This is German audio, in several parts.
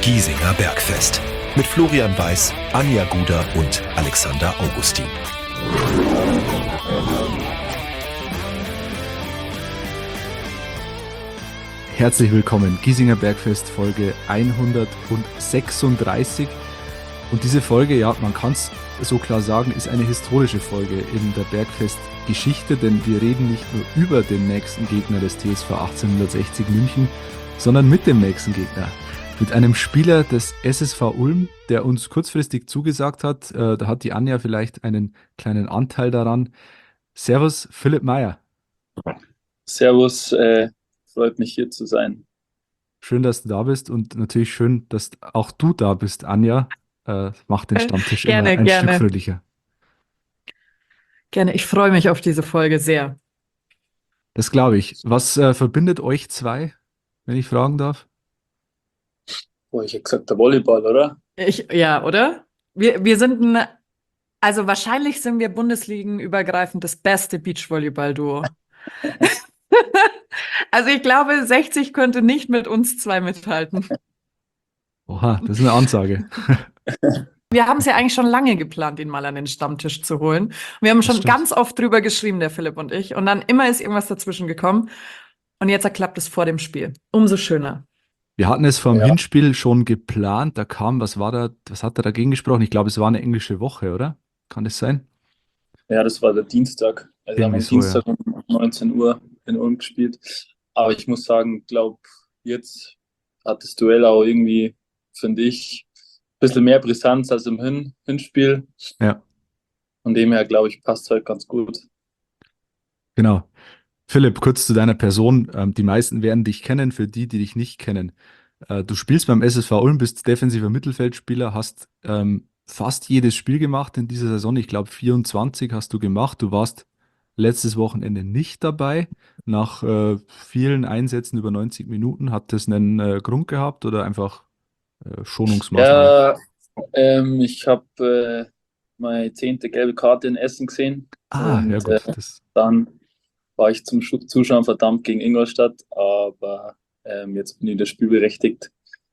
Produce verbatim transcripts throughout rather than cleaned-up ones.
Giesinger Bergfest mit Florian Weiß, Anja Guder und Alexander Augustin. Herzlich willkommen, Giesinger Bergfest Folge hundertsechsunddreißig. Und diese Folge, ja, man kann es so klar sagen, ist eine historische Folge in der Bergfest-Geschichte, denn wir reden nicht nur über den nächsten Gegner des T S V achtzehnhundertsechzig München, sondern mit dem nächsten Gegner. Mit einem Spieler des S S V Ulm, der uns kurzfristig zugesagt hat. Äh, da hat die Anja vielleicht einen kleinen Anteil daran. Servus, Philipp Meyer. Servus, äh, freut mich hier zu sein. Schön, dass du da bist und natürlich schön, dass auch du da bist, Anja. Äh, macht den Stammtisch gerne, immer ein gerne. Stück fröhlicher. Gerne, ich freue mich auf diese Folge sehr. Das glaube ich. Was äh, verbindet euch zwei, wenn ich fragen darf? Boah, ich hätte gesagt, der Volleyball, oder? Ich, ja, oder? Wir, wir sind ein, also wahrscheinlich sind wir bundesligenübergreifend das beste Beachvolleyball-Duo. Also ich glaube, sechzig könnte nicht mit uns zwei mithalten. Oha, das ist eine Ansage. Wir haben es ja eigentlich schon lange geplant, ihn mal an den Stammtisch zu holen. Wir haben Das schon stimmt. ganz oft drüber geschrieben, der Philipp und ich. Und dann immer ist irgendwas dazwischen gekommen. Und jetzt klappt es vor dem Spiel. Umso schöner. Wir hatten es vom Ja. Hinspiel schon geplant. Da kam, was war da, was hat er dagegen gesprochen? Ich glaube, es war eine englische Woche, oder? Kann das sein? Ja, das war der Dienstag. Also wir haben am Irgendwie so, Dienstag um neunzehn Uhr in Ulm gespielt. Aber ich muss sagen, glaube jetzt hat das Duell auch irgendwie, finde ich, ein bisschen mehr Brisanz als im Hin Hinspiel. Ja, Von dem her, glaube ich, passt heute ganz gut. genau. Philipp, kurz zu deiner Person. Ähm, die meisten werden dich kennen, für die, die dich nicht kennen. Äh, du spielst beim S S V Ulm, bist defensiver Mittelfeldspieler, hast ähm, fast jedes Spiel gemacht in dieser Saison. Ich glaube, vierundzwanzig hast du gemacht. Du warst letztes Wochenende nicht dabei. Nach äh, vielen Einsätzen über neunzig Minuten. Hat das einen äh, Grund gehabt oder einfach äh, Schonungsmaßnahmen? Ja, ähm, ich habe äh, meine zehnte gelbe Karte in Essen gesehen. Ah, ja Und äh, gut. Das, dann war ich zum Schu- Zuschauen verdammt gegen Ingolstadt, aber ähm, jetzt bin ich wieder spielberechtigt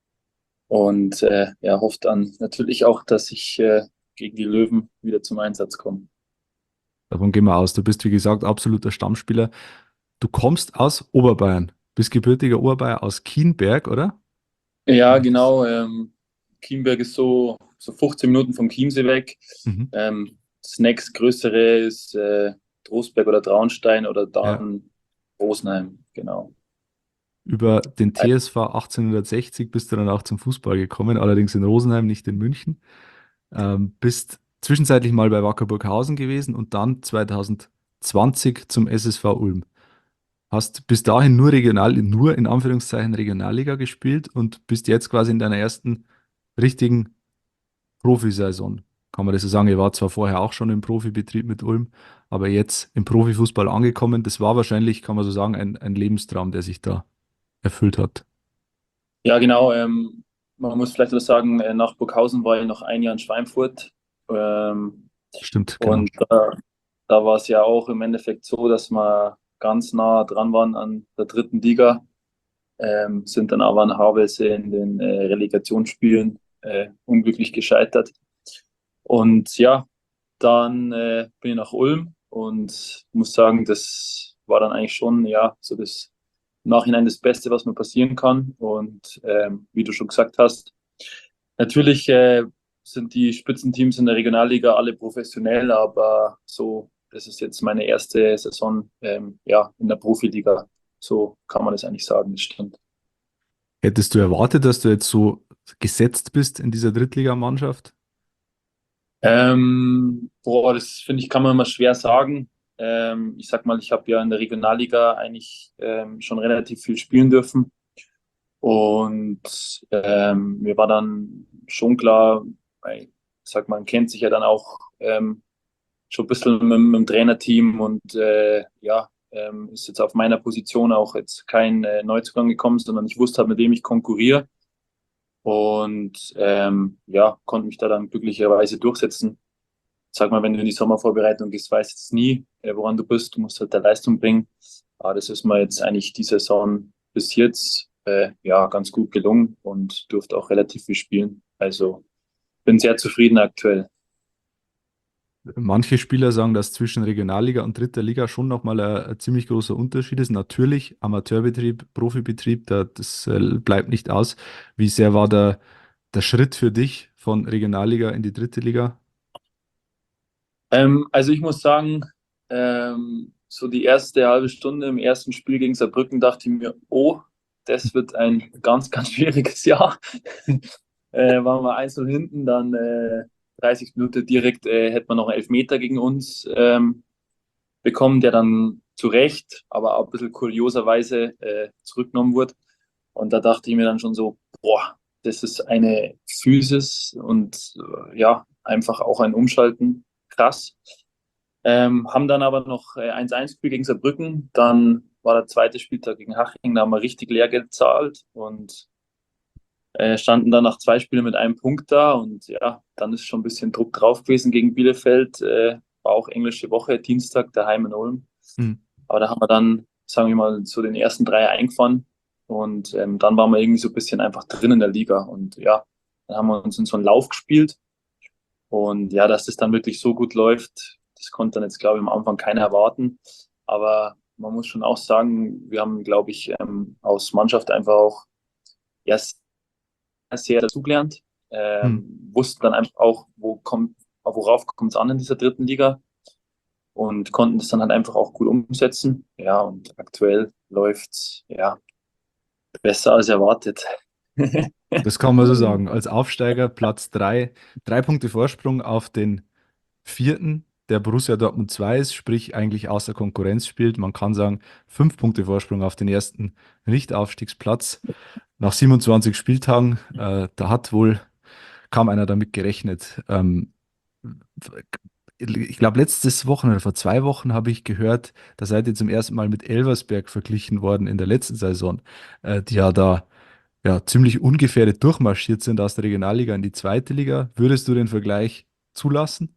und äh, ja, hoffe dann natürlich auch, dass ich äh, gegen die Löwen wieder zum Einsatz komme. davon gehen wir aus. Du bist, wie gesagt, absoluter Stammspieler. Du kommst aus Oberbayern. Bist gebürtiger Oberbayer aus Kienberg, oder? Ja, genau. Ähm, Chiemberg ist so, so fünfzehn Minuten vom Chiemsee weg. Mhm. Ähm, das nächstgrößere ist äh, Trostberg oder Traunstein oder Ja. dann Rosenheim, genau. Über den T S V achtzehnhundertsechzig bist du dann auch zum Fußball gekommen, allerdings in Rosenheim, nicht in München. Ähm, bist zwischenzeitlich mal bei Wacker Burghausen gewesen und dann zwanzig zwanzig zum S S V Ulm. Hast bis dahin nur regional, nur in Anführungszeichen Regionalliga gespielt und bist jetzt quasi in deiner ersten richtigen Profisaison. Kann man das so sagen? Ihr wart zwar vorher auch schon im Profibetrieb mit Ulm, aber jetzt im Profifußball angekommen. Das war wahrscheinlich, kann man so sagen, ein, ein Lebenstraum, der sich da erfüllt hat. Ja, genau. Ähm, man muss vielleicht noch sagen, äh, nach Burghausen war ich noch ein Jahr in Schweinfurt. Ähm, Stimmt, genau. und äh, da war es ja auch im Endeffekt so, dass wir ganz nah dran waren an der dritten Liga, ähm, sind dann aber an Havelse in den äh, Relegationsspielen äh, unglücklich gescheitert. Und ja, dann äh, bin ich nach Ulm und muss sagen, das war dann eigentlich schon ja so das im Nachhinein das Beste, was mir passieren kann. Und ähm, wie du schon gesagt hast, natürlich äh, sind die Spitzenteams in der Regionalliga alle professionell, aber so, das ist jetzt meine erste Saison ähm, ja, in der Profiliga. So kann man das eigentlich sagen, das stimmt. Hättest du erwartet, dass du jetzt so gesetzt bist in dieser Drittligamannschaft? Ähm, boah, das finde ich, kann man immer schwer sagen. Ähm, ich sag mal, ich habe ja in der Regionalliga eigentlich ähm, schon relativ viel spielen dürfen. Und ähm, mir war dann schon klar, weil, ich sag mal, man kennt sich ja dann auch ähm, schon ein bisschen mit, mit dem Trainerteam und äh, ja, ähm, ist jetzt auf meiner Position auch jetzt kein äh, Neuzugang gekommen, sondern ich wusste halt, mit wem ich konkurriere und ähm, ja, konnte mich da dann glücklicherweise durchsetzen. Sag mal, wenn du in die Sommervorbereitung gehst, weißt du jetzt nie, äh, woran du bist. Du musst halt der Leistung bringen. Aber das ist mir jetzt eigentlich die Saison bis jetzt äh, ja ganz gut gelungen und durfte auch relativ viel spielen. Also bin sehr zufrieden aktuell. Manche Spieler sagen, dass zwischen Regionalliga und dritter Liga schon nochmal ein, ein ziemlich großer Unterschied ist. Natürlich, Amateurbetrieb, Profibetrieb, da, das äh, bleibt nicht aus. Wie sehr war der, der Schritt für dich von Regionalliga in die dritte Liga? Ähm, also ich muss sagen, ähm, so die erste halbe Stunde im ersten Spiel gegen Saarbrücken dachte ich mir, oh, das wird ein ganz, ganz schwieriges Jahr. äh, waren wir eins null hinten, dann äh, dreißig Minuten direkt äh, hätte man noch einen Elfmeter gegen uns ähm, bekommen, der dann zu Recht, aber auch ein bisschen kurioserweise äh, zurückgenommen wurde. Und da dachte ich mir dann schon so, boah, das ist eine Physis und äh, ja, einfach auch ein Umschalten. Krass. Ähm, haben dann aber noch äh, eins eins gespielt gegen Saarbrücken. Dann war der zweite Spieltag gegen Haching, da haben wir richtig Lehrgeld gezahlt und äh, standen dann nach zwei Spielen mit einem Punkt da. Und ja, dann ist schon ein bisschen Druck drauf gewesen gegen Bielefeld. Äh, war auch englische Woche, Dienstag, daheim in Ulm. Hm. Aber da haben wir dann, sagen wir mal, so den ersten Dreier eingefahren. Und ähm, dann waren wir irgendwie so ein bisschen einfach drin in der Liga. Und ja, dann haben wir uns in so einen Lauf gespielt. Und ja, dass das dann wirklich so gut läuft, das konnte dann jetzt, glaube ich, am Anfang keiner erwarten. Aber man muss schon auch sagen, wir haben, glaube ich, ähm, aus Mannschaft einfach auch erst sehr dazugelernt. Ähm, Hm. wussten dann einfach auch, wo kommt, worauf kommt es an in dieser dritten Liga und konnten das dann halt einfach auch gut umsetzen. Ja, und aktuell läuft's ja besser als erwartet. Das kann man so sagen. Als Aufsteiger Platz drei, drei Punkte Vorsprung auf den vierten, der Borussia Dortmund zwei ist, sprich eigentlich außer Konkurrenz spielt. Man kann sagen, fünf Punkte Vorsprung auf den ersten Nicht-Aufstiegsplatz. Nach siebenundzwanzig Spieltagen, äh, da hat wohl kaum einer damit gerechnet. Ähm, ich glaube, letztes Wochenende, vor zwei Wochen habe ich gehört, da seid ihr zum ersten Mal mit Elversberg verglichen worden in der letzten Saison, äh, die ja da ja, ziemlich ungefährdet durchmarschiert sind aus der Regionalliga in die zweite Liga. Würdest du den Vergleich zulassen?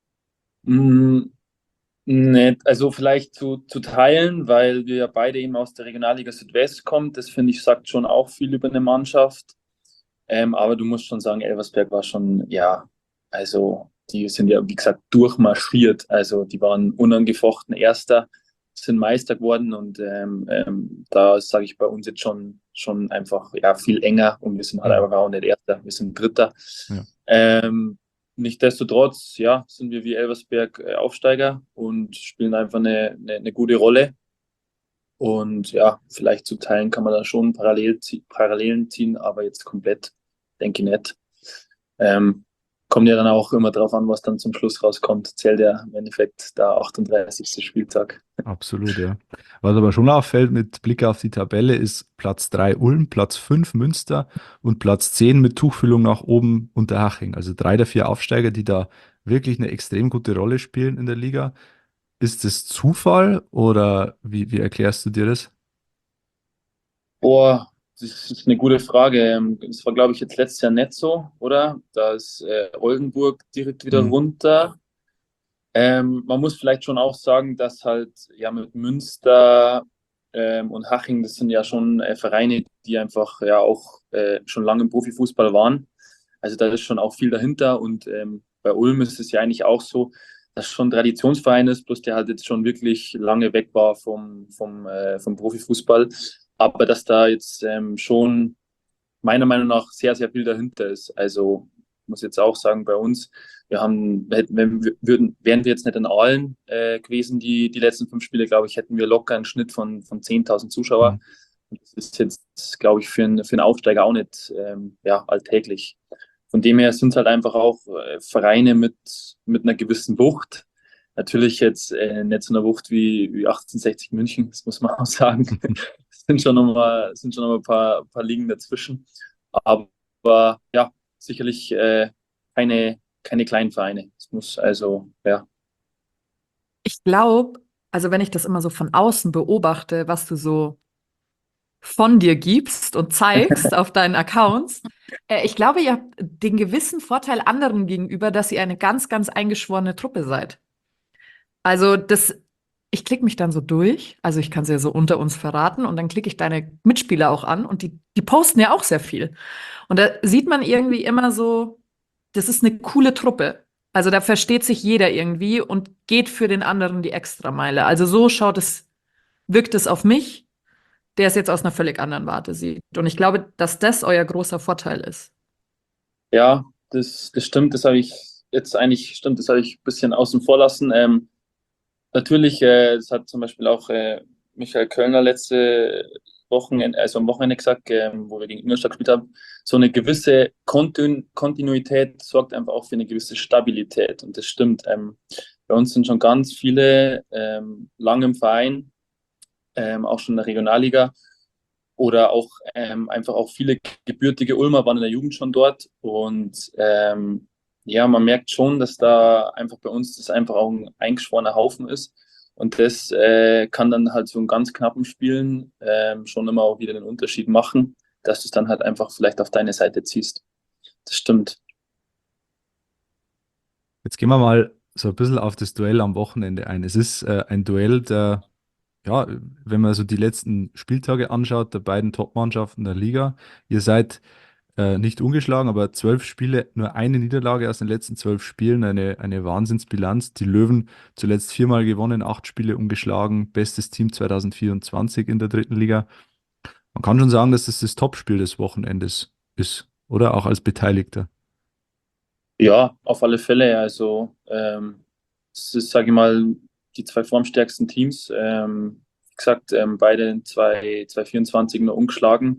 Mm, nee, also vielleicht zu, zu teilen, weil wir ja beide eben aus der Regionalliga Südwest kommen. Das finde ich, sagt schon auch viel über eine Mannschaft. Ähm, aber du musst schon sagen, Elversberg war schon, ja, also die sind ja, wie gesagt, durchmarschiert. Also die waren unangefochten Erster, sind Meister geworden und ähm, ähm, da sage ich bei uns jetzt schon, schon einfach ja, viel enger und wir sind halt Mhm. einfach auch nicht Erster, wir sind Dritter. Ja. Ähm, nichtsdestotrotz, ja, sind wir wie Elversberg äh, Aufsteiger und spielen einfach eine, eine, eine gute Rolle. Und ja, vielleicht zu Teilen kann man da schon Parallel, Parallelen ziehen, aber jetzt komplett denke ich nicht. Ähm, kommt ja dann auch immer drauf an, was dann zum Schluss rauskommt. Zählt ja im Endeffekt der achtunddreißigste Spieltag. Absolut, ja. Was aber schon auffällt mit Blick auf die Tabelle ist Platz drei Ulm, Platz fünf Münster und Platz zehn mit Tuchfühlung nach oben Unterhaching. Also drei der vier Aufsteiger, die da wirklich eine extrem gute Rolle spielen in der Liga. Ist es Zufall oder wie, wie erklärst du dir das? Boah, das ist eine gute Frage. Ähm, Das war, glaube ich, jetzt letztes Jahr nicht so, oder? Da ist äh, Oldenburg direkt wieder Hm. runter. Ähm, man muss vielleicht schon auch sagen, dass halt ja mit Münster ähm, und Haching, das sind ja schon äh, Vereine, die einfach ja auch äh, schon lange im Profifußball waren. Also da ist schon auch viel dahinter und ähm, bei Ulm ist es ja eigentlich auch so, dass es schon ein Traditionsverein ist, bloß der halt jetzt schon wirklich lange weg war vom, vom, äh, vom Profifußball. Aber dass da jetzt ähm, schon meiner Meinung nach sehr, sehr viel dahinter ist. Also muss jetzt auch sagen, bei uns, wir haben, wenn wir würden, wären wir jetzt nicht in Aalen äh, gewesen, die, die letzten fünf Spiele, glaube ich, hätten wir locker einen Schnitt von, von zehntausend Zuschauer. Hm. Und das ist jetzt, glaube ich, für, einen für einen Aufsteiger auch nicht ähm, ja, alltäglich. Von dem her sind es halt einfach auch äh, Vereine mit, mit einer gewissen Wucht. Natürlich jetzt äh, nicht so eine Wucht wie, wie achtzehnhundertsechzig München, das muss man auch sagen. Es sind schon nochmal, sind schon noch mal ein paar, paar Ligen dazwischen. Aber ja, sicherlich äh, keine, keine kleinen Vereine. Es muss also, ja. Ich glaube, also wenn ich das immer so von außen beobachte, was du so von dir gibst und zeigst auf deinen Accounts, äh, ich glaube, ihr habt den gewissen Vorteil anderen gegenüber, dass ihr eine ganz, ganz eingeschworene Truppe seid. Also das, ich klicke mich dann so durch. Also ich kann es ja so unter uns verraten und dann klicke ich deine Mitspieler auch an und die, die posten ja auch sehr viel. Und da sieht man irgendwie immer so, das ist eine coole Truppe. Also da versteht sich jeder irgendwie und geht für den anderen die Extrameile. Also so schaut es, wirkt es auf mich, der es jetzt aus einer völlig anderen Warte sieht. Und ich glaube, dass das euer großer Vorteil ist. Ja, das, das stimmt, das habe ich jetzt eigentlich, stimmt, das habe ich ein bisschen außen vor lassen. Ähm, natürlich, äh, das hat zum Beispiel auch äh, Michael Kölner letzte Wochenende, also am Wochenende gesagt, ähm, wo wir gegen Ingolstadt gespielt haben, so eine gewisse Kontinu Kontinuität sorgt einfach auch für eine gewisse Stabilität. Und das stimmt. Ähm, bei uns sind schon ganz viele ähm, lange im Verein, ähm, auch schon in der Regionalliga. Oder auch ähm, einfach auch viele gebürtige Ulmer waren in der Jugend schon dort. Und ähm, ja, man merkt schon, dass da einfach bei uns das einfach auch ein eingeschworener Haufen ist. Und das äh, kann dann halt so in ganz knappen Spielen ähm, schon immer auch wieder den Unterschied machen, dass du es dann halt einfach vielleicht auf deine Seite ziehst. Das stimmt. Jetzt gehen wir mal so ein bisschen auf das Duell am Wochenende ein. Es ist äh, ein Duell der, ja, wenn man so die letzten Spieltage anschaut, der beiden Top-Mannschaften der Liga. Ihr seid äh, nicht ungeschlagen, aber zwölf Spiele, nur eine Niederlage aus den letzten zwölf Spielen, eine, eine Wahnsinnsbilanz. Die Löwen zuletzt viermal gewonnen, acht Spiele ungeschlagen, bestes Team zwanzig vierundzwanzig in der dritten Liga. Man kann schon sagen, dass das das Topspiel des Wochenendes ist, oder? Auch als Beteiligter. Ja, auf alle Fälle. Also ähm, es ist, sage ich mal, die zwei formstärksten Teams. Ähm, wie gesagt, ähm, beide zwei, zwei vierundzwanzig nur ungeschlagen.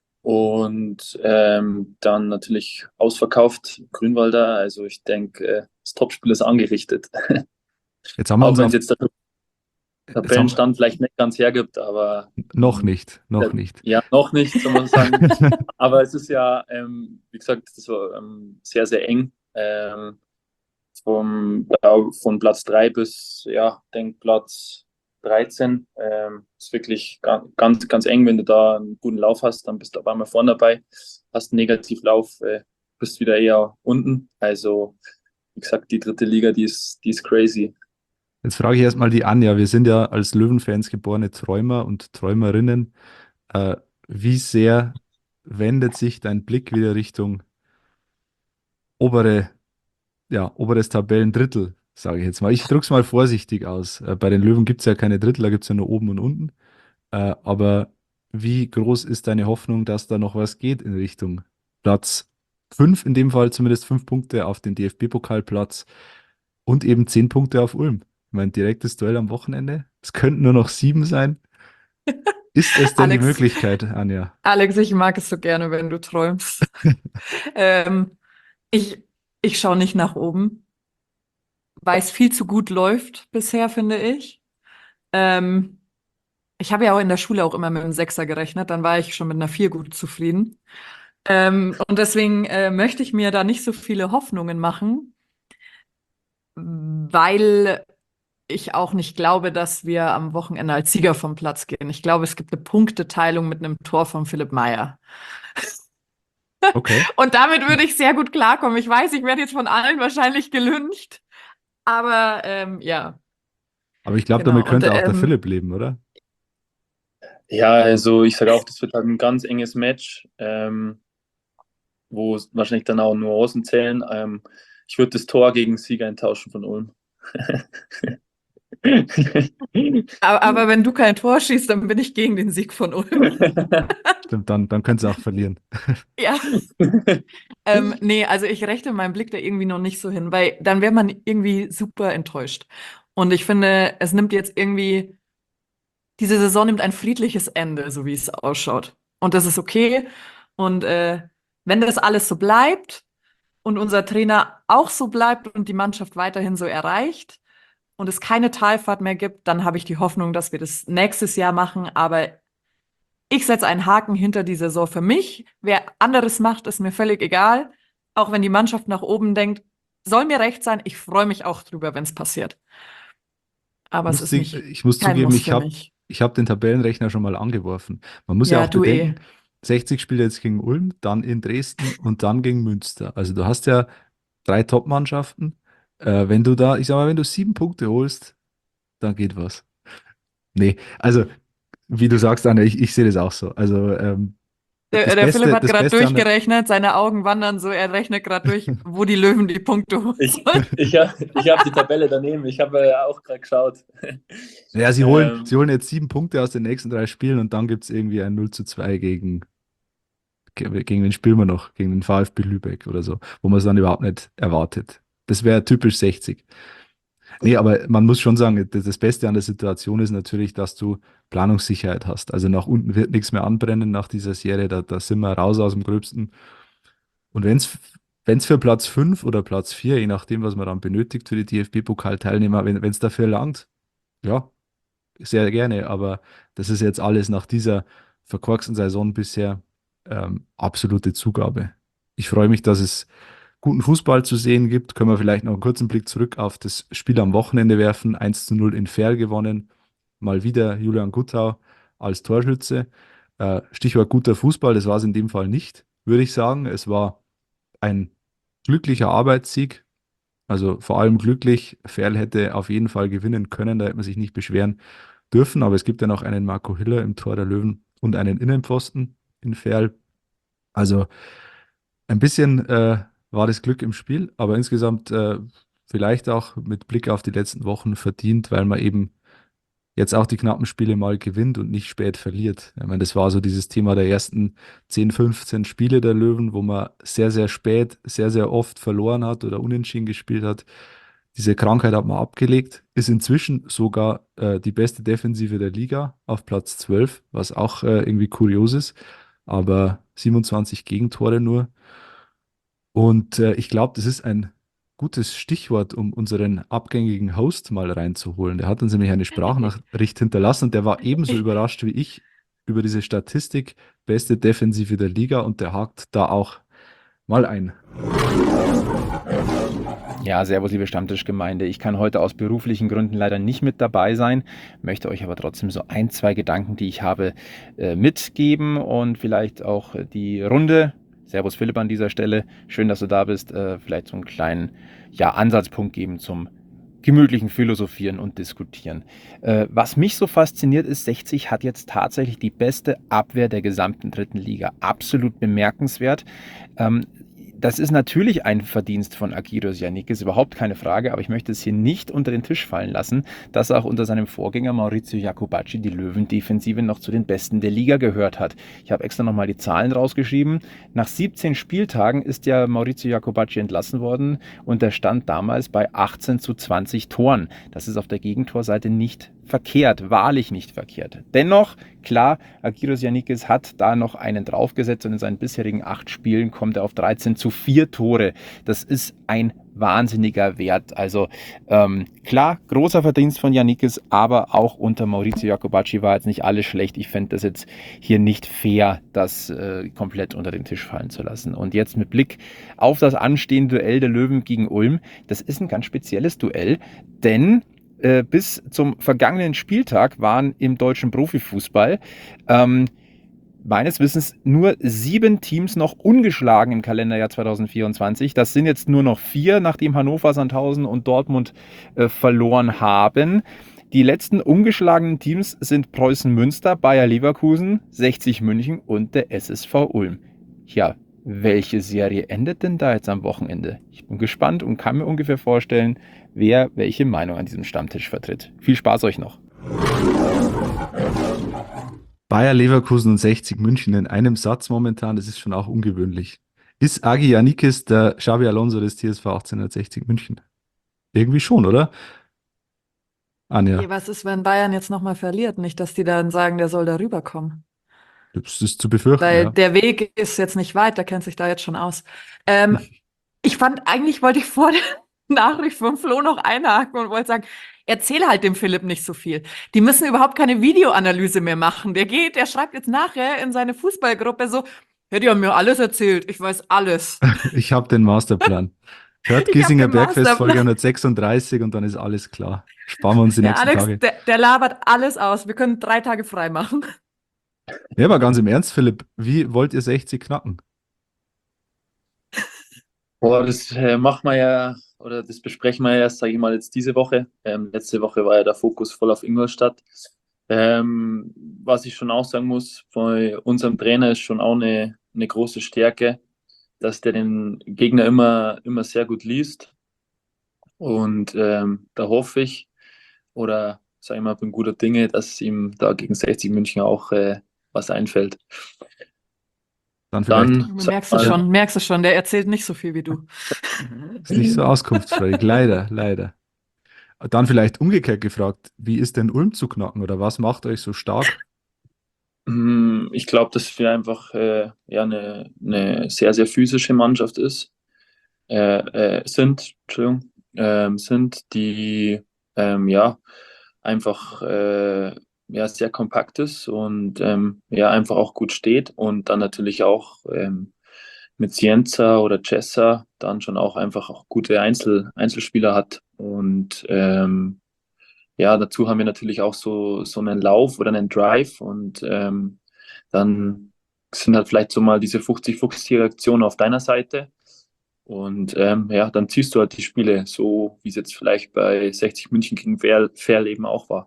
Und ähm, dann natürlich ausverkauft Grünwalder. Also ich denke, äh, das Topspiel ist angerichtet. Jetzt haben wir Auch uns wenn auf, es jetzt der jetzt haben, Tabellenstand vielleicht nicht ganz hergibt, aber noch ähm, nicht, noch nicht. ja, noch nicht, soll man sagen. Aber es ist ja, ähm, wie gesagt, das war ähm, sehr, sehr eng. Ähm, vom, ja, von Platz drei bis, ja, denk Platz dreizehn. Ähm, ist wirklich ga- ganz, ganz eng. Wenn du da einen guten Lauf hast, dann bist du auf einmal vorne dabei. Hast einen Negativlauf, äh, bist wieder eher unten. Also, wie gesagt, die dritte Liga, die ist, die ist crazy. Jetzt frage ich erstmal die Anja. Wir sind ja als Löwenfans geborene Träumer und Träumerinnen. Äh, wie sehr wendet sich dein Blick wieder Richtung obere, ja, oberes Tabellendrittel, sage ich jetzt mal. Ich drücke es mal vorsichtig aus. Äh, bei den Löwen gibt es ja keine Drittel, da gibt es ja nur oben und unten. Äh, aber wie groß ist deine Hoffnung, dass da noch was geht in Richtung Platz fünf, in dem Fall zumindest fünf Punkte auf den D F B-Pokalplatz und eben zehn Punkte auf Ulm? Ich meine, direktes Duell am Wochenende. Es könnten nur noch sieben sein. Ist es denn die Alex, Möglichkeit, Anja? Alex, ich mag es so gerne, wenn du träumst. ähm, ich ich schaue nicht nach oben, weil es viel zu gut läuft bisher, finde ich. Ähm, ich habe ja auch in der Schule auch immer mit einem Sechser gerechnet, dann war ich schon mit einer Vier gut zufrieden. Ähm, und deswegen äh, möchte ich mir da nicht so viele Hoffnungen machen, weil ich auch nicht glaube, dass wir am Wochenende als Sieger vom Platz gehen. Ich glaube, es gibt eine Punkteteilung mit einem Tor von Philipp Meyer. Okay. Und damit würde ich sehr gut klarkommen. Ich weiß, ich werde jetzt von allen wahrscheinlich gelüncht, aber ähm, ja, Aber ich glaube, genau. damit Und könnte auch der ähm, Philipp leben, oder? Ja, also ich sage auch, das wird halt ein ganz enges Match, ähm, wo es wahrscheinlich dann auch Nuancen zählen. Ähm, ich würde das Tor gegen Sieger eintauschen von Ulm. aber, aber wenn du kein Tor schießt, dann bin ich gegen den Sieg von Ulm. Stimmt, dann, dann könnte es auch verlieren. Ja. Ähm, nee, also ich rechte meinen Blick da irgendwie noch nicht so hin, weil dann wäre man irgendwie super enttäuscht. Und ich finde, es nimmt jetzt irgendwie, diese Saison nimmt ein friedliches Ende, so wie es ausschaut. Und das ist okay. Und äh, wenn das alles so bleibt und unser Trainer auch so bleibt und die Mannschaft weiterhin so erreicht und es keine Talfahrt mehr gibt, dann habe ich die Hoffnung, dass wir das nächstes Jahr machen. Aber ich setze einen Haken hinter die Saison für mich. Wer anderes macht, ist mir völlig egal. Auch wenn die Mannschaft nach oben denkt, soll mir recht sein. Ich freue mich auch drüber, wenn es passiert. Aber es Muss ist zu- nicht ich muss kein zugeben, Muss ich für habe mich. ich hab den Tabellenrechner schon mal angeworfen. Man muss ja Ja, auch du eh. bedenken, sechzig spielt jetzt gegen Ulm, dann in Dresden und dann gegen Münster. Also du hast ja drei Top-Mannschaften. Äh, wenn du da, ich sag mal, wenn du sieben Punkte holst, dann geht was. Nee, also wie du sagst, Anne, ich, ich sehe das auch so. Also ähm, Der, das der Philipp Beste, hat das gerade Beste an der, durchgerechnet, seine Augen wandern so, er rechnet gerade durch, wo die Löwen die Punkte holen Ich, sollen. ich habe ich hab die Tabelle daneben, ich habe ja auch gerade geschaut. ja, sie holen, ähm, sie holen jetzt sieben Punkte aus den nächsten drei Spielen und dann gibt es irgendwie ein null zu zwei gegen, ge- gegen wen spielen wir noch? Gegen den VfB Lübeck oder so, wo man es dann überhaupt nicht erwartet. Das wäre typisch sechzig. Nee, aber man muss schon sagen, das das Beste an der Situation ist natürlich, dass du Planungssicherheit hast. Also nach unten wird nichts mehr anbrennen nach dieser Serie, da, da sind wir raus aus dem Gröbsten. Und wenn es wenn es für Platz fünf oder Platz vier, je nachdem, was man dann benötigt für die D F B-Pokal-Teilnehmer, wenn es dafür langt, ja, sehr gerne. Aber das ist jetzt alles nach dieser verkorksten Saison bisher ähm, absolute Zugabe. Ich freue mich, dass es guten Fußball zu sehen gibt. Können wir vielleicht noch einen kurzen Blick zurück auf das Spiel am Wochenende werfen. eins zu null in Verl gewonnen. Mal wieder Julian Guttau als Torschütze. Äh, Stichwort guter Fußball, das war es in dem Fall nicht, würde ich sagen. Es war ein glücklicher Arbeitssieg. Also vor allem glücklich. Verl hätte auf jeden Fall gewinnen können, da hätte man sich nicht beschweren dürfen. Aber es gibt ja noch einen Marco Hiller im Tor der Löwen und einen Innenpfosten in Verl. Also ein bisschen äh, war das Glück im Spiel, aber insgesamt äh, vielleicht auch mit Blick auf die letzten Wochen verdient, weil man eben jetzt auch die knappen Spiele mal gewinnt und nicht spät verliert. Ich meine, das war so dieses Thema der ersten zehn, fünfzehn Spiele der Löwen, wo man sehr, sehr spät, sehr, sehr oft verloren hat oder unentschieden gespielt hat. Diese Krankheit hat man abgelegt, ist inzwischen sogar äh, die beste Defensive der Liga auf Platz zwölf, was auch äh, irgendwie kurios ist, aber siebenundzwanzig Gegentore nur. Und äh, ich glaube, das ist ein gutes Stichwort, um unseren abgängigen Host mal reinzuholen. Der hat uns nämlich eine Sprachnachricht hinterlassen und der war ebenso Ich, überrascht wie ich über diese Statistik, beste Defensive der Liga, und der hakt da auch mal ein. Ja, servus, liebe Stammtischgemeinde. Ich kann heute aus beruflichen Gründen leider nicht mit dabei sein, möchte euch aber trotzdem so ein, zwei Gedanken, die ich habe, äh, mitgeben und vielleicht auch äh, die Runde. Servus Philipp an dieser Stelle. Schön, dass du da bist. Äh, vielleicht so einen kleinen ja, Ansatzpunkt geben zum gemütlichen Philosophieren und Diskutieren. Äh, was mich so fasziniert ist, sechzig hat jetzt tatsächlich die beste Abwehr der gesamten dritten Liga. Absolut bemerkenswert. Ähm, Das ist natürlich ein Verdienst von Agiros Yannickis, überhaupt keine Frage, aber ich möchte es hier nicht unter den Tisch fallen lassen, dass er auch unter seinem Vorgänger Maurizio Jacobacci die Löwendefensive noch zu den Besten der Liga gehört hat. Ich habe extra nochmal die Zahlen rausgeschrieben. Nach siebzehn Spieltagen ist ja Maurizio Jacobacci entlassen worden und der stand damals bei achtzehn zu zwanzig Toren. Das ist auf der Gegentorseite nicht verkehrt, wahrlich nicht verkehrt. Dennoch, klar, Agiros Yannickis hat da noch einen draufgesetzt und in seinen bisherigen acht Spielen kommt er auf dreizehn zu vier Tore. Das ist ein wahnsinniger Wert. Also ähm, klar, großer Verdienst von Yannickis, aber auch unter Maurizio Jacobacci war jetzt nicht alles schlecht. Ich fände das jetzt hier nicht fair, das äh, komplett unter den Tisch fallen zu lassen. Und jetzt mit Blick auf das anstehende Duell der Löwen gegen Ulm, das ist ein ganz spezielles Duell, denn bis zum vergangenen Spieltag waren im deutschen Profifußball ähm, meines Wissens nur sieben Teams noch ungeschlagen im Kalenderjahr zwanzig vierundzwanzig. Das sind jetzt nur noch vier, nachdem Hannover, Sandhausen und Dortmund äh, verloren haben. Die letzten ungeschlagenen Teams sind Preußen Münster, Bayer Leverkusen, sechzig München und der S S V Ulm. Ja, welche Serie endet denn da jetzt am Wochenende? Ich bin gespannt und kann mir ungefähr vorstellen, wer welche Meinung an diesem Stammtisch vertritt. Viel Spaß euch noch. Bayer Leverkusen und sechzig München in einem Satz momentan, das ist schon auch ungewöhnlich. Ist Agi Yannickis der Xabi Alonso des T S V achtzehnhundertsechzig München? Irgendwie schon, oder? Anja, Ja, was ist, wenn Bayern jetzt nochmal verliert? Nicht, dass die dann sagen, der soll da rüberkommen. das ist zu befürchten, Weil ja. der Weg ist jetzt nicht weit, der kennt sich da jetzt schon aus. Ähm, ich fand, eigentlich wollte ich vor der Nachricht von Flo noch einhaken und wollte sagen, erzähl halt dem Philipp nicht so viel. Die müssen überhaupt keine Videoanalyse mehr machen. Der geht, der schreibt jetzt nachher in seine Fußballgruppe so, ja, die haben mir alles erzählt, ich weiß alles. Ich habe den Masterplan. Hört Ich hab Giesinger den Bergfest Folge Masterplan. hundertsechsunddreißig und dann ist alles klar. Sparen wir uns die Der nächsten Alex, Tage. der, der labert alles aus. Wir können drei Tage frei machen. Ja, aber ganz im Ernst, Philipp, wie wollt ihr sechzig knacken? Boah, das äh, machen wir ja, oder das besprechen wir ja erst, sage ich mal, jetzt diese Woche. Ähm, letzte Woche war ja der Fokus voll auf Ingolstadt. Ähm, was ich schon auch sagen muss, bei unserem Trainer ist schon auch eine, eine große Stärke, dass der den Gegner immer, immer sehr gut liest. Und ähm, da hoffe ich, oder sage ich mal, bin guter Dinge, dass ihm da gegen sechzig München auch äh, was einfällt. Dann vielleicht, Dann, Du sag merkst es mal, schon, merkst es schon, der erzählt nicht so viel wie du. ist nicht so auskunftsfreudig, leider, leider. Dann vielleicht umgekehrt gefragt, wie ist denn Ulm zu knacken oder was macht euch so stark? hm, ich glaube, dass wir einfach äh, ja, eine, eine sehr, sehr physische Mannschaft ist, äh, äh, sind, Entschuldigung, ähm, sind, die ähm, ja einfach äh, ja, sehr kompakt ist und ähm, ja einfach auch gut steht und dann natürlich auch ähm, mit Cienza oder Cessa dann schon auch einfach auch gute Einzel Einzelspieler hat und ähm, ja, dazu haben wir natürlich auch so, so einen Lauf oder einen Drive und ähm, dann sind halt vielleicht so mal diese fünfzig fünfzig-Reaktionen auf deiner Seite. Und ähm, ja, dann ziehst du halt die Spiele, so wie es jetzt vielleicht bei sechzig München gegen Ver Verl auch war.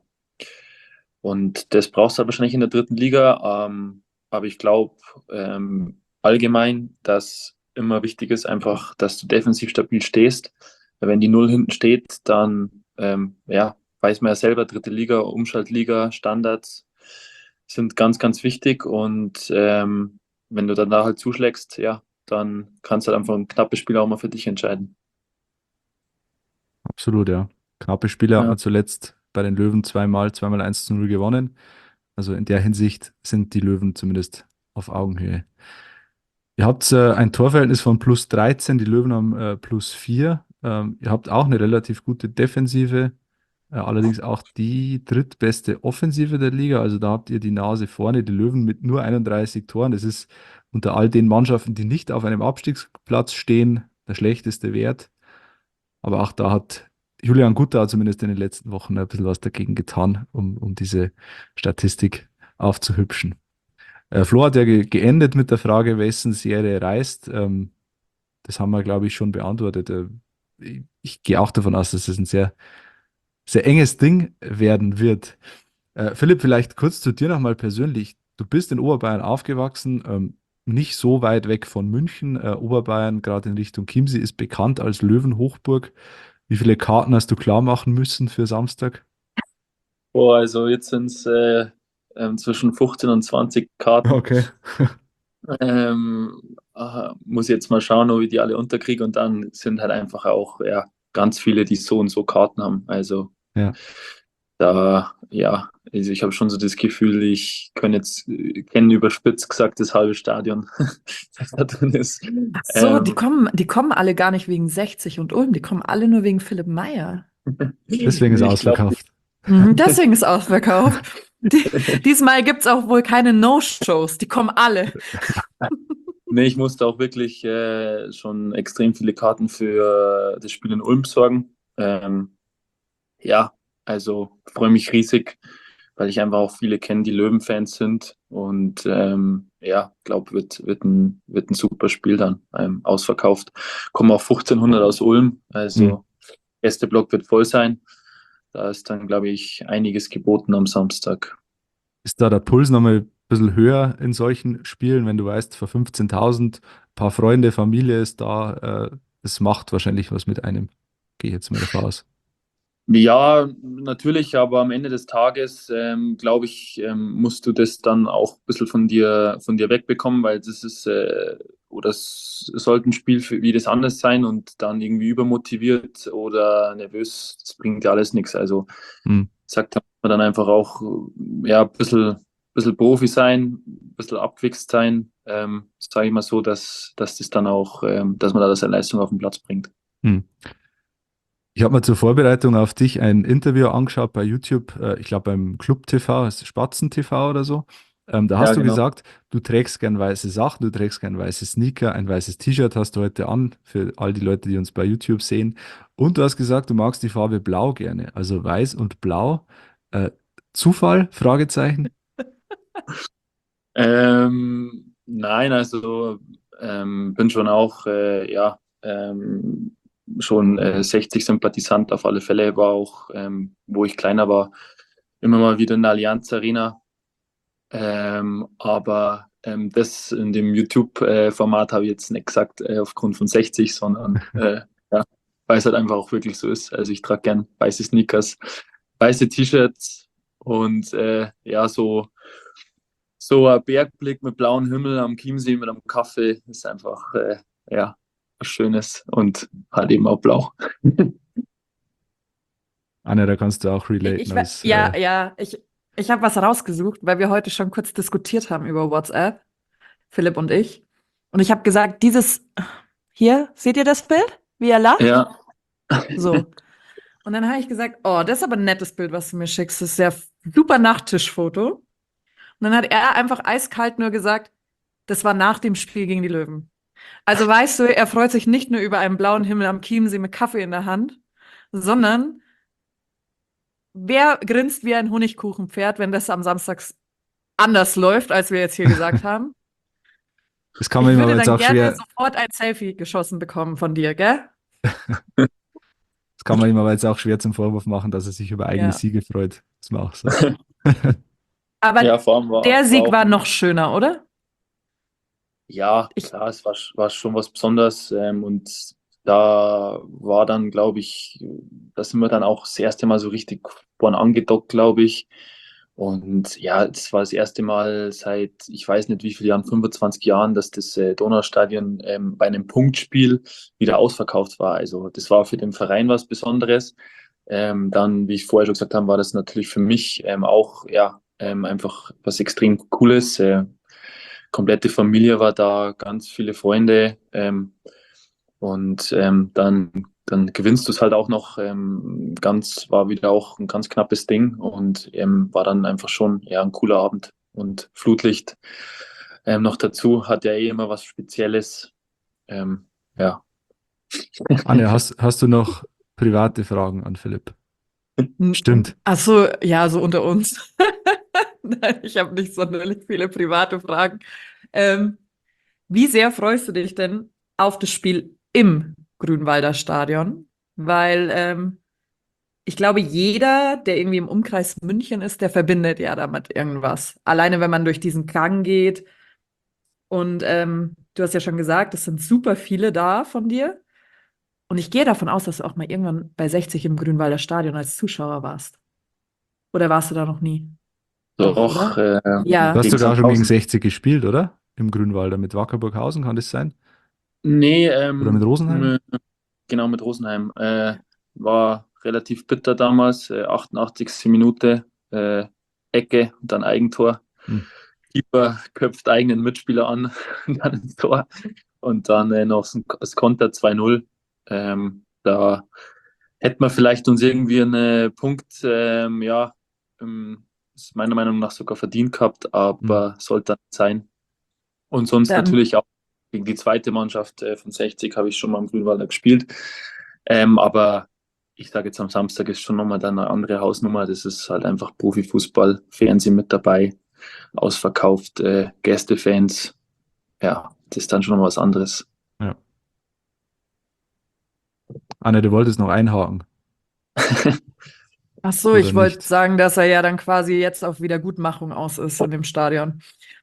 Und das brauchst du halt wahrscheinlich in der dritten Liga. Ähm, aber ich glaube ähm, allgemein, dass immer wichtig ist, einfach, dass du defensiv stabil stehst. Weil wenn die Null hinten steht, dann ähm, ja, weiß man ja selber, dritte Liga, Umschaltliga, Standards sind ganz, ganz wichtig. Und ähm, wenn du dann da halt zuschlägst, ja, dann kannst du halt einfach ein knappes Spiel auch mal für dich entscheiden. Absolut, ja. Knappe Spiele hat Ja. man zuletzt bei den Löwen zweimal, zweimal eins zu null gewonnen. Also in der Hinsicht sind die Löwen zumindest auf Augenhöhe. Ihr habt äh, ein Torverhältnis von plus dreizehn, die Löwen haben äh, plus vier. Ähm, ihr habt auch eine relativ gute Defensive, äh, allerdings auch die drittbeste Offensive der Liga. Also da habt ihr die Nase vorne, die Löwen mit nur einunddreißig Toren. Das ist unter all den Mannschaften, die nicht auf einem Abstiegsplatz stehen, der schlechteste Wert. Aber auch da hat Julian Gutta zumindest in den letzten Wochen ein bisschen was dagegen getan, um, um diese Statistik aufzuhübschen. Äh, Flo hat ja ge geendet mit der Frage, wessen Serie reißt. Ähm, das haben wir, glaube ich, schon beantwortet. Äh, ich ich gehe auch davon aus, dass es ein sehr, sehr enges Ding werden wird. Äh, Philipp, vielleicht kurz zu dir nochmal persönlich. Du bist in Oberbayern aufgewachsen, ähm, nicht so weit weg von München. Äh, Oberbayern, gerade in Richtung Chiemsee, ist bekannt als Löwenhochburg. Wie viele Karten hast du klar machen müssen für Samstag? Oh, also jetzt sind es äh, ähm, zwischen fünfzehn und zwanzig Karten. Okay. Ähm, aha, muss jetzt mal schauen, ob ich die alle unterkriege und dann sind halt einfach auch ja, ganz viele, die so und so Karten haben. Also Ja, da, ja, also ich habe schon so das Gefühl, ich kann jetzt, kenne überspitzt gesagt das halbe Stadion, das da drin ist. Ach so, die Ähm, kommen, die kommen alle gar nicht wegen sechzig und Ulm, die kommen alle nur wegen Philipp Meyer. deswegen ist ich glaube, ausverkauft. Mhm, deswegen ist ausverkauft. Die, diesmal gibt es auch wohl keine No-Shows, die kommen alle. nee, ich musste auch wirklich äh, schon extrem viele Karten für das Spiel in Ulm besorgen. Ähm, ja, also freue mich riesig, weil ich einfach auch viele kenne, die Löwen-Fans sind. Und ähm, ja, glaube, wird, wird, ein, wird ein super Spiel dann ähm, ausverkauft. Kommen auch fünfzehnhundert aus Ulm, also Hm. erster Block wird voll sein. Da ist dann, glaube ich, einiges geboten am Samstag. Ist da der Puls nochmal ein bisschen höher in solchen Spielen, wenn du weißt, vor fünfzehntausend, ein paar Freunde, Familie ist da, äh, das macht wahrscheinlich was mit einem. Gehe ich jetzt mal davon aus. Ja, natürlich, aber am Ende des Tages, ähm, glaube ich, ähm, musst du das dann auch ein bisschen von dir, von dir wegbekommen, weil das ist, äh, oder es sollte ein Spiel für, wie das anders sein und dann irgendwie übermotiviert oder nervös, das bringt ja alles nichts. Also, Hm. sagt man dann einfach auch, ja, ein bisschen, bisschen Profi sein, ein bisschen abgewichst sein, ähm, sage ich mal so, dass, dass das dann auch, ähm, dass man da seine Leistung auf den Platz bringt. Hm. Ich habe mir zur Vorbereitung auf dich ein Interview angeschaut bei YouTube, äh, ich glaube beim Club T V, heißt es Spatzen T V oder so. Ähm, da Ja, hast du genau. gesagt, du trägst gern weiße Sachen, du trägst gern weiße Sneaker, ein weißes T-Shirt hast du heute an, für all die Leute, die uns bei YouTube sehen. Und du hast gesagt, du magst die Farbe Blau gerne, also weiß und Blau. Äh, Zufall? Fragezeichen. Ähm, nein, also ähm, bin schon auch, äh, ja, ähm, schon äh, sechzig Sympathisant auf alle Fälle, war auch, ähm, wo ich kleiner war, immer mal wieder in der Allianz Arena. Ähm, aber ähm, das in dem YouTube-Format habe ich jetzt nicht gesagt, äh, aufgrund von sechzig, sondern äh, ja, weil es halt einfach auch wirklich so ist. Also ich trage gern weiße Sneakers, weiße T-Shirts und äh, ja, so, so ein Bergblick mit blauem Himmel am Chiemsee mit einem Kaffee ist einfach äh, ja, was Schönes und halt eben auch blau. Anja, da kannst du auch Ich, relaten ich, we- als ja, äh, ja, ich, ich habe was rausgesucht, weil wir heute schon kurz diskutiert haben über WhatsApp, Philipp und ich. Und ich habe gesagt, dieses hier, seht ihr das Bild, wie er lacht? Ja, So. Und dann habe ich gesagt, oh, das ist aber ein nettes Bild, was du mir schickst. Das ist ja super Nachttischfoto. Und dann hat er einfach eiskalt nur gesagt, das war nach dem Spiel gegen die Löwen. Also weißt du, er freut sich nicht nur über einen blauen Himmel am Chiemsee mit Kaffee in der Hand, sondern wer grinst wie ein Honigkuchenpferd, wenn das am Samstag anders läuft, als wir jetzt hier gesagt haben? das kann Ich man ihm würde aber jetzt dann auch gerne schwer, sofort ein Selfie geschossen bekommen von dir, gell? das kann man ihm aber jetzt auch schwer zum Vorwurf machen, dass er sich über eigene Ja. Siege freut. Das man auch so. Aber ja, vor allem war, der Sieg war auch war noch schöner, oder? Ja, Ich- klar, es war, war schon was Besonderes. Ähm, und da war dann, glaube ich, da sind wir dann auch das erste Mal so richtig vorne angedockt, glaube ich. Und ja, es war das erste Mal seit, ich weiß nicht wie viele Jahren, fünfundzwanzig Jahren, dass das äh, Donaustadion ähm, bei einem Punktspiel wieder ausverkauft war. Also das war für den Verein was Besonderes. Ähm, dann, wie ich vorher schon gesagt habe, war das natürlich für mich ähm, auch ja ähm, einfach was extrem Cooles. Äh, komplette Familie war da, ganz viele Freunde. Ähm, und ähm, dann, dann gewinnst du es halt auch noch. Ähm, ganz, war wieder auch ein ganz knappes Ding und ähm, war dann einfach schon ja, ein cooler Abend. Und Flutlicht ähm, noch dazu, hat ja eh immer was Spezielles. Ähm, ja. Anja, hast, hast du noch private Fragen an Philipp? Stimmt. Ach so, ja, so unter uns. Nein, ich habe nicht sonderlich viele private Fragen. Ähm, wie sehr freust du dich denn auf das Spiel im Grünwalder Stadion? Weil ähm, ich glaube, jeder, der irgendwie im Umkreis München ist, der verbindet ja damit irgendwas. Alleine wenn man durch diesen Gang geht. Und ähm, du hast ja schon gesagt, es sind super viele da von dir. Und ich gehe davon aus, dass du auch mal irgendwann bei sechzig im Grünwalder Stadion als Zuschauer warst. Oder warst du da noch nie? Doch, oder? äh, Ja. Du hast gegen sogar schon gegen Sandhausen. sechzig gespielt, oder? Im Grünwalder mit Wackerburghausen, kann das sein? Nee, ähm, Oder mit Rosenheim? m- genau mit Rosenheim. Äh, war relativ bitter damals, äh, achtundachtzigste Minute, äh, Ecke und dann Eigentor. Hm. Keeper köpft eigenen Mitspieler an und dann ins Tor. Und dann äh, noch das Konter zwei null. Ähm, da hätte man vielleicht uns irgendwie einen Punkt, ähm, ja, ähm, ist meiner Meinung nach sogar verdient gehabt, aber sollte dann nicht sein. Und sonst Dann- natürlich auch gegen die zweite Mannschaft äh, von sechzig habe ich schon mal im Grünwalder gespielt. Ähm, aber ich sage jetzt am Samstag ist schon nochmal dann eine andere Hausnummer. Das ist halt einfach Profifußball, Fernsehen mit dabei, ausverkauft, äh, Gästefans. Ja, das ist dann schon noch was anderes. Anja, du wolltest noch einhaken. Ach so, Oder ich wollte nicht? sagen, dass er ja dann quasi jetzt auf Wiedergutmachung aus ist in dem Stadion.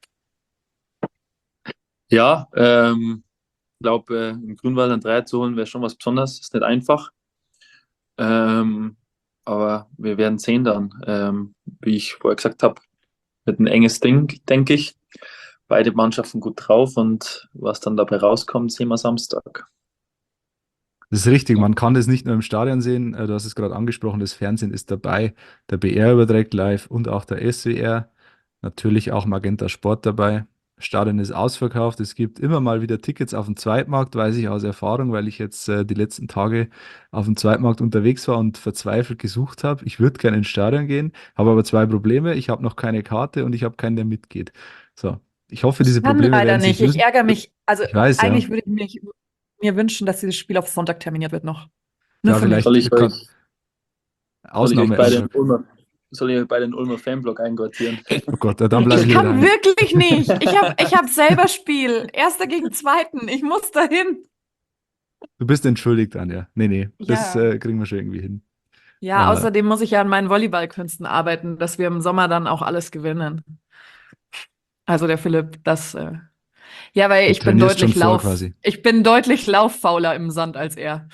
Ja, ähm, ich glaube, äh, im Grünwald ein Dreier zu holen wäre schon was Besonderes. Ist nicht einfach. Ähm, aber wir werden sehen dann. Ähm, wie ich vorher gesagt habe, wird ein enges Ding, denke ich. Beide Mannschaften gut drauf und was dann dabei rauskommt, sehen wir Samstag. Das ist richtig, man kann das nicht nur im Stadion sehen, äh, du hast es gerade angesprochen, das Fernsehen ist dabei, der B R überträgt live und auch der S W R, natürlich auch Magenta Sport dabei. Das Stadion ist ausverkauft, es gibt immer mal wieder Tickets auf dem Zweitmarkt, weiß ich aus Erfahrung, weil ich jetzt äh, die letzten Tage auf dem Zweitmarkt unterwegs war und verzweifelt gesucht habe. Ich würde gerne ins Stadion gehen, habe aber zwei Probleme, ich habe noch keine Karte und ich habe keinen, der mitgeht. So, ich hoffe, diese Kann Probleme leider werden sich nicht. Ich lösen. ärgere mich. Also Ich weiß, ja. eigentlich würde ich mich, mir wünschen, dass dieses Spiel auf Sonntag terminiert wird noch. Nur Ja, für mich. vielleicht Soll ich kann, euch, soll ich euch Ausnahme. bei den Ulmer, soll ich euch bei den Ulmer Fanblock einquartieren? Oh Gott, dann bleibe ich Ich hier kann daheim. wirklich nicht. Ich habe ich hab selber Spiel. Erster gegen Zweiten. Ich muss dahin. Du bist entschuldigt, Anja. Nee, nee, das Ja. äh, kriegen wir schon irgendwie hin. Ja, Äh, außerdem muss ich ja an meinen Volleyballkünsten arbeiten, dass wir im Sommer dann auch alles gewinnen. Also der Philipp, das, äh, ja, weil Du ich bin trainierst schon deutlich vor Lauf, quasi. ich bin deutlich lauffauler im Sand als er.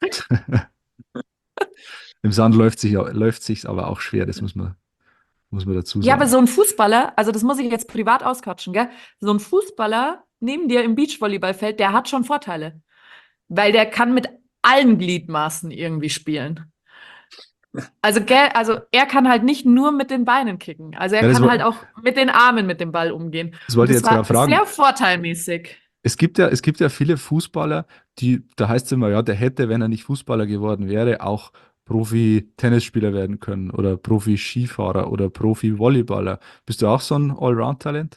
Im Sand läuft sich, läuft sich's aber auch schwer, das muss man, muss man dazu Ja, aber sagen. so ein Fußballer, also das muss ich jetzt privat auskatschen, gell? So ein Fußballer neben dir im Beachvolleyballfeld, der hat schon Vorteile. Weil der kann mit allen Gliedmaßen irgendwie spielen. Also, gell, also er kann halt nicht nur mit den Beinen kicken. Also er Ja, das, kann wo- halt auch mit den Armen mit dem Ball umgehen. das Und wollte ich das jetzt gerade war fragen. sehr vorteilmäßig. Es gibt ja, es gibt ja viele Fußballer, die, da heißt es immer, ja, der hätte, wenn er nicht Fußballer geworden wäre, auch Profi-Tennisspieler werden können oder Profi-Skifahrer oder Profi-Volleyballer. Bist du auch so ein Allround-Talent?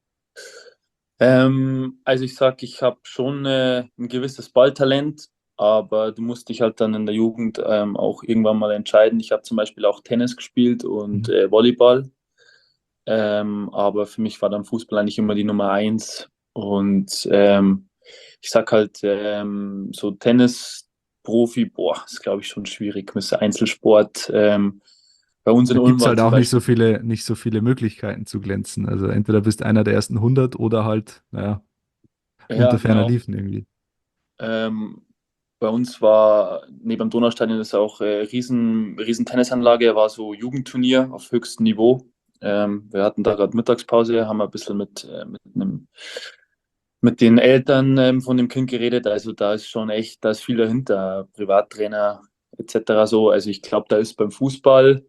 Ähm, also ich sag, ich habe schon äh, ein gewisses Balltalent, aber du musst dich halt dann in der Jugend ähm, auch irgendwann mal entscheiden. Ich habe zum Beispiel auch Tennis gespielt und Mhm. äh, Volleyball, ähm, aber für mich war dann Fußball eigentlich immer die Nummer eins. Und ähm, ich sag halt, ähm, so Tennis-Profi, boah, ist glaube ich schon schwierig, mit Einzelsport. Ähm, bei uns in Da gibt Ulm es war halt zum auch nicht so Beispiel viele, nicht so viele Möglichkeiten zu glänzen. Also entweder bist einer der ersten hundert oder halt, naja, ja, unter ferner genau. Liefen irgendwie. Ähm, bei uns war neben dem Donaustadion ist auch äh, riesen, riesen Tennisanlage, war so Jugendturnier auf höchstem Niveau. Ähm, wir hatten da gerade Mittagspause, haben ein bisschen mit, äh, mit, einem, mit den Eltern ähm, von dem Kind geredet. Also da ist schon echt, da ist viel dahinter, Privattrainer et cetera so. Also ich glaube, da ist beim Fußball,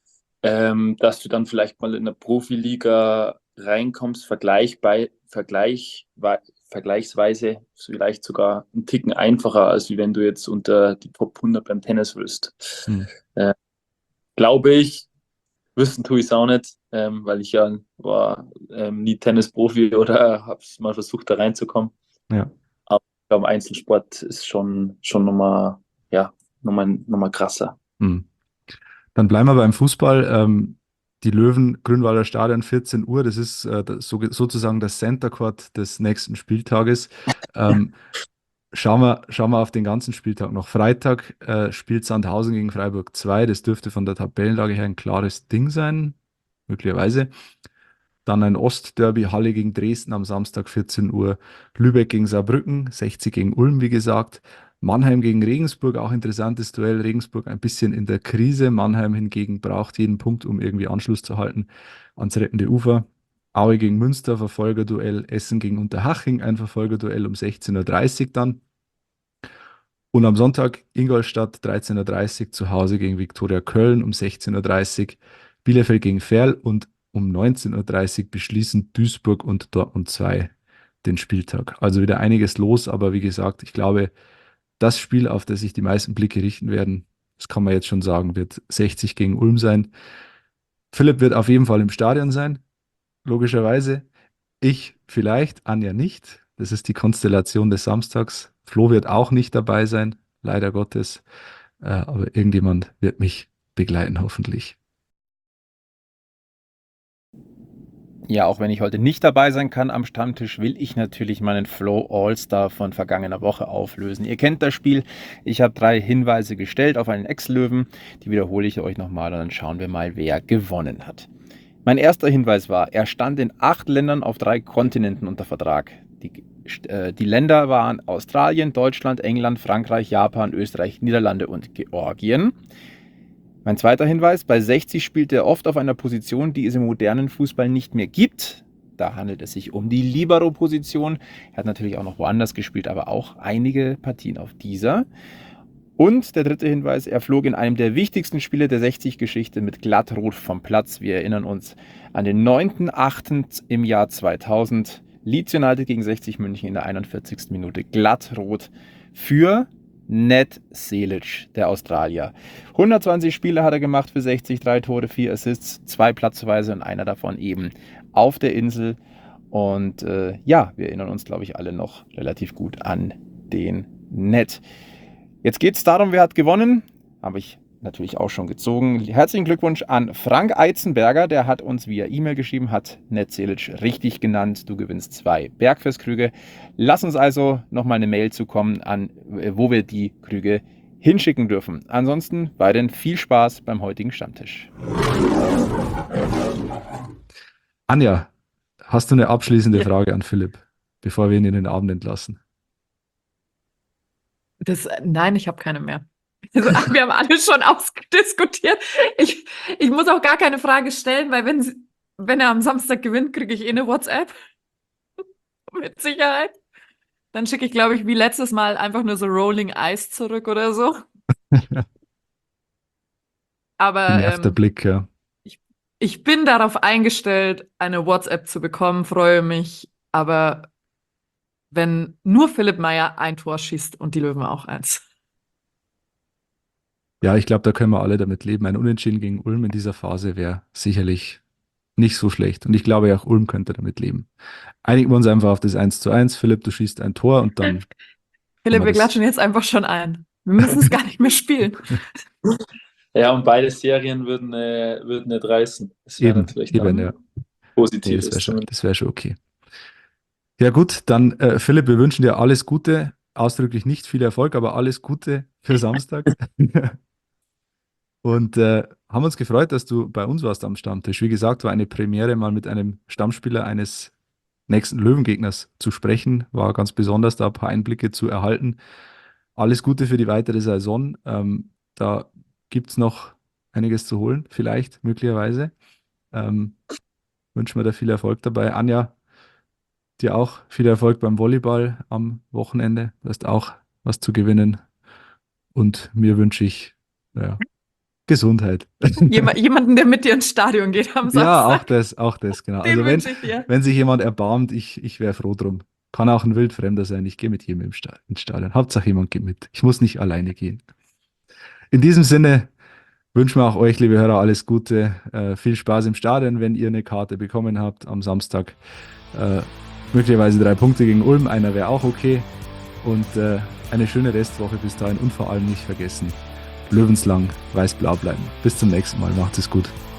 ähm, dass du dann vielleicht mal in eine Profiliga reinkommst, vergleichbar, vergleich, vergleichsweise vielleicht sogar einen Ticken einfacher, als wie wenn du jetzt unter die Top hundert beim Tennis willst. Hm. Äh, Glaube ich, wissen tue ich es auch nicht, ähm, weil ich ja war ähm, nie Tennisprofi oder habe es mal versucht, da reinzukommen. Ja. Aber ich glaube, Einzelsport ist schon, schon nochmal, ja, nochmal, nochmal krasser. Hm. Dann bleiben wir beim Fußball. Ähm, die Löwen, Grünwalder Stadion, vierzehn Uhr, das ist äh, das, so, sozusagen das Center Court des nächsten Spieltages. Ähm, schauen wir, schauen wir auf den ganzen Spieltag noch. Freitag äh, spielt Sandhausen gegen Freiburg zwei. Das dürfte von der Tabellenlage her ein klares Ding sein, möglicherweise. Dann ein Ostderby, Halle gegen Dresden am Samstag vierzehn Uhr. Lübeck gegen Saarbrücken, sechzig gegen Ulm, wie gesagt. Mannheim gegen Regensburg, auch interessantes Duell. Regensburg ein bisschen in der Krise. Mannheim hingegen braucht jeden Punkt, um irgendwie Anschluss zu halten ans rettende Ufer. Aue gegen Münster, Verfolgerduell. Essen gegen Unterhaching, ein Verfolgerduell um sechzehn Uhr dreißig dann. Und am Sonntag Ingolstadt, dreizehn Uhr dreißig zu Hause gegen Viktoria Köln um sechzehn Uhr dreißig. Bielefeld gegen Verl und um neunzehn Uhr dreißig beschließen Duisburg und Dortmund zwei den Spieltag. Also wieder einiges los, aber wie gesagt, ich glaube, das Spiel, auf das sich die meisten Blicke richten werden, das kann man jetzt schon sagen, wird sechzig gegen Ulm sein. Philipp wird auf jeden Fall im Stadion sein, logischerweise. Ich vielleicht, Anja nicht. Das ist die Konstellation des Samstags. Flo wird auch nicht dabei sein, leider Gottes. Äh, aber irgendjemand wird mich begleiten, hoffentlich. Ja, auch wenn ich heute nicht dabei sein kann am Stammtisch, will ich natürlich meinen Flow All-Star von vergangener Woche auflösen. Ihr kennt das Spiel. Ich habe drei Hinweise gestellt auf einen Ex-Löwen. Die wiederhole ich euch nochmal und dann schauen wir mal, wer gewonnen hat. Mein erster Hinweis war, er stand in acht Ländern auf drei Kontinenten unter Vertrag. Die, äh, die Länder waren Australien, Deutschland, England, Frankreich, Japan, Österreich, Niederlande und Georgien. Mein zweiter Hinweis, bei sechzig spielt er oft auf einer Position, die es im modernen Fußball nicht mehr gibt. Da handelt es sich um die Libero-Position. Er hat natürlich auch noch woanders gespielt, aber auch einige Partien auf dieser. Und der dritte Hinweis, er flog in einem der wichtigsten Spiele der sechzig-Geschichte mit glattrot vom Platz. Wir erinnern uns an den neunten achten im Jahr zweitausend. Leeds United gegen sechzig München in der einundvierzigsten Minute glattrot für Ned Selic, der Australier. hundertzwanzig Spiele hat er gemacht für sechzig, drei Tore, vier Assists, zwei Platzverweise und einer davon eben auf der Insel. Und äh, ja, wir erinnern uns, glaube ich, alle noch relativ gut an den Ned. Jetzt geht es darum, wer hat gewonnen. Habe ich natürlich auch schon gezogen. Herzlichen Glückwunsch an Frank Eizenberger. Der hat uns via E-Mail geschrieben, hat Ned Selic richtig genannt. Du gewinnst zwei Bergfestkrüge. Lass uns also nochmal eine Mail zukommen, an, wo wir die Krüge hinschicken dürfen. Ansonsten weiterhin viel Spaß beim heutigen Stammtisch. Anja, hast du eine abschließende Ja. Frage an Philipp, bevor wir ihn in den Abend entlassen? Das, nein, ich habe keine mehr. Also, wir haben alles schon ausdiskutiert. Ich, ich muss auch gar keine Frage stellen, weil wenn, sie, wenn er am Samstag gewinnt, kriege ich eh eine WhatsApp. Mit Sicherheit. Dann schicke ich, glaube ich, wie letztes Mal einfach nur so Rolling Eyes zurück oder so. Aber Genervter ähm, Blick, ja. ich bin darauf eingestellt, eine WhatsApp zu bekommen, freue mich. Aber wenn nur Philipp Meyer ein Tor schießt und die Löwen auch eins. Ja, ich glaube, da können wir alle damit leben. Ein Unentschieden gegen Ulm in dieser Phase wäre sicherlich nicht so schlecht. Und ich glaube, auch Ulm könnte damit leben. Einigen wir uns einfach auf das eins zu eins. Philipp, du schießt ein Tor und dann. Philipp, wir wir das- klatschen jetzt einfach schon ein. Wir müssen es gar nicht mehr spielen. Ja, und beide Serien würden, äh, würden nicht reißen. Das wäre Eben, natürlich eben, dann ja. Nee, positiv. das wäre schon, das wär schon okay. Ja, gut, dann, äh, Philipp, wir wünschen dir alles Gute. Ausdrücklich nicht viel Erfolg, aber alles Gute für Samstag. Und äh, haben uns gefreut, dass du bei uns warst am Stammtisch. Wie gesagt, war eine Premiere, mal mit einem Stammspieler eines nächsten Löwengegners zu sprechen. War ganz besonders, da ein paar Einblicke zu erhalten. Alles Gute für die weitere Saison. Ähm, da gibt es noch einiges zu holen, vielleicht, möglicherweise. Ähm, wünschen wir da viel Erfolg dabei. Anja, dir auch viel Erfolg beim Volleyball am Wochenende. Du hast auch was zu gewinnen. Und mir wünsche ich, naja, Gesundheit. Jema- jemanden, der mit dir ins Stadion geht am Samstag. Ja, auch das, auch das, genau. Den Also wenn, wünsche ich dir. wenn sich jemand erbarmt, ich, ich wäre froh drum. Kann auch ein Wildfremder sein, ich gehe mit jedem im Sta- ins Stadion. Hauptsache jemand geht mit. Ich muss nicht alleine gehen. In diesem Sinne wünschen wir auch euch, liebe Hörer, alles Gute. Äh, viel Spaß im Stadion, wenn ihr eine Karte bekommen habt am Samstag. Äh, möglicherweise drei Punkte gegen Ulm, einer wäre auch okay. Und äh, eine schöne Restwoche bis dahin und vor allem nicht vergessen, löwenslang weiß-blau bleiben. Bis zum nächsten Mal, macht es gut.